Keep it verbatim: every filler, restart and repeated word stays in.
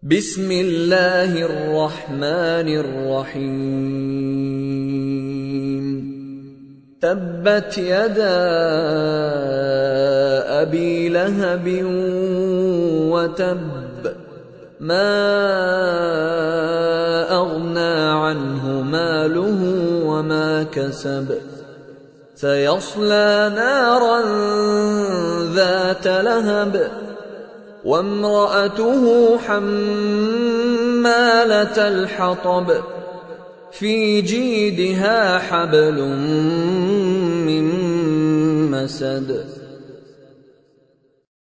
بسم الله الرحمن الرحيم تبت يدا أبي لهب وتب ما أغنى عنه ماله وما كسب سيصلى نارا ذات لهب وامرأته حمالة الحطب في جيدها حبل من مسد